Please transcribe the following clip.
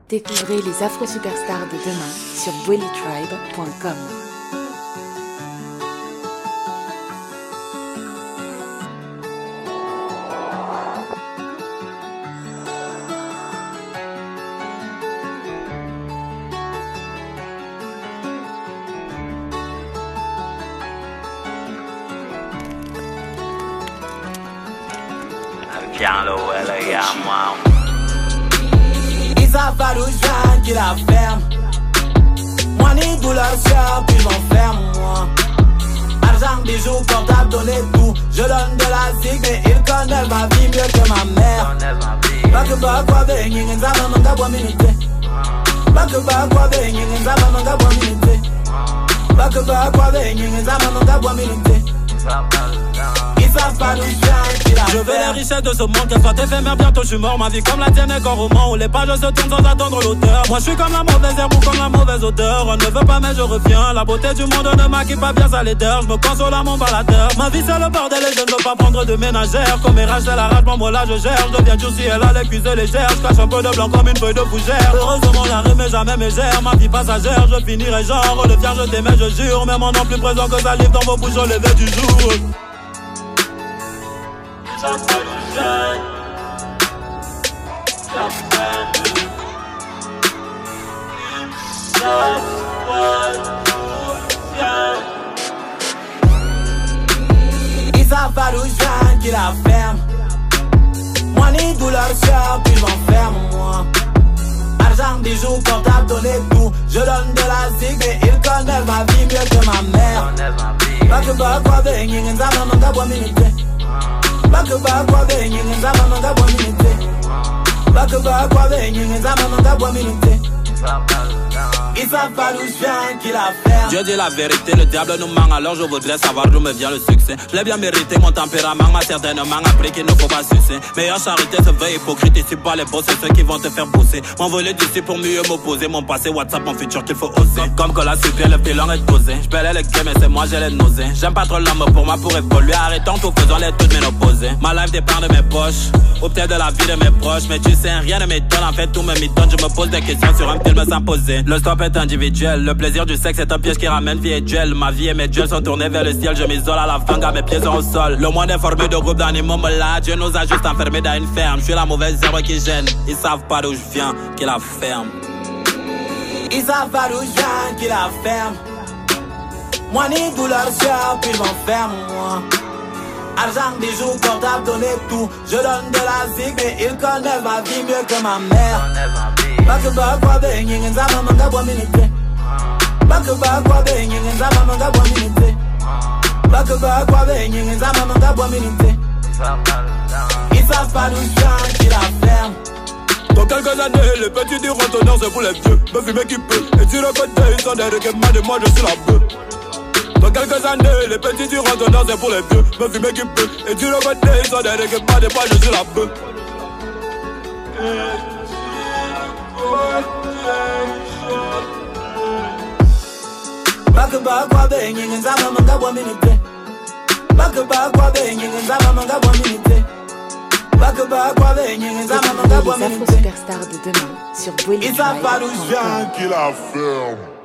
Découvrez les Afro-Superstars de demain sur BwellyTribe.com. Isa Farouja qui la ferme. Moi ni douleur sœur puis je m'enferme moi. Argent, bijoux, portable, donner tout. Je donne de la zig mais il connaît ma vie mieux que ma mère. Bakaba kwa bengi nzama manga bwa minute. Bakaba kwa bengi nzama manga bwa minute. Bakaba kwa bengi nzama manga bwa minute. Je veux les richesses de ce monde, qu'elles soient éphémères, bientôt je suis mort. Ma vie comme la tienne est qu'en roman, où les pages se tournent sans attendre l'auteur. Moi je suis comme la mauvaise herbe ou comme la mauvaise odeur. On ne veut pas mais je reviens, la beauté du monde ne maquille pas bien sa laideur. Je me console à mon baladeur. Ma vie c'est le bordel et je ne veux pas prendre de ménagère. Comme mes c'est la rage, moi là je gère. Je deviens juicy, elle a les cuisses légères. Je cache un peu de blanc comme une feuille de fougère. Heureusement la rime est jamais mégère. Ma vie passagère, je finirai genre redeviens, je t'aimais, je jure. Même en non plus présent que ça livre dans vos bouches au lever du jour. Isa Farouja qui la ferme. Moi ni douleur sœur puis je m'enferme moi. Argent, bijoux, portable, donner tout. Je donne de la zig mais il connaît ma vie mieux que ma mère. Bakaba kwa bengi nzama manga bwa minute. Bakaba kwa bengi nzama manga bwa minute. Bakaba kwa bengi nzama manga bwa minute. Isa Farouja qui la ferme. Dieu dit la vérité, le diable nous ment. Alors je voudrais savoir d'où me vient le succès. Je l'ai bien mérité, mon tempérament m'a certainement appris qu'il ne faut pas sucer. Meilleure charité se veut hypocrite. Ici pas les beaux, c'est ceux qui vont te faire bosser. M'envoler d'ici pour mieux m'opposer. Mon passé, WhatsApp, mon futur qu'il faut oser. Comme que la super, le pilon est posé. J'pelle les games et c'est moi j'ai les nausées. J'aime pas trop l'homme pour moi pour évoluer. Arrêtons tout, faisons les toutes ménopausées. Ma life dépend de mes poches, ou peut-être de la vie de mes proches. Mais tu sais, rien ne m'étonne, en fait tout me mitonne. Je me pose des questions sur un film sans poser. Le stop est individuel, le plaisir du sexe est un piège qui ramène vie et duel. Ma vie et mes duels sont tournés vers le ciel. Je m'isole à la fanga, mes pieds sont au sol. Le monde est formé de groupes d'animaux me l'a. Dieu nous a juste enfermés dans une ferme. Je suis la mauvaise herbe qui gêne. Ils savent pas d'où je viens, qui la ferme. Isa Farouja qui la ferme. Moi ni douleur sœur puis je m'enferme moi. Argent, bijoux, portable, donner tout. Je donne de la zig mais il connaît ma vie mieux que ma mère. Bakaba kwa bengi nzama manga bwa minute. Bakaba kwa bengi nzama manga bwa minute. Bakaba kwa bengi nzama manga bwa minute. Isa Farouja qui la ferme. Dans quelques années, les petits diront honneur c'est pour les vieux. Me fumer qui peut, et tu répètes, ils sont des requêtements de moi je suis la bœuf. Dans quelques années, les petits diront honneur c'est pour les vieux. Me fumer qui peut, et tu répètes, ils sont des requêtements de moi je suis la bœuf. Bakaba kwa bengi nzama manga bwa minute. Bakaba kwa bengi nzama manga bwa minute. Bakaba kwa bengi nzama manga bwa minute. Les Afro-Superstars de demain sur BwellyTribe.com. Isa Farouja qui la ferme.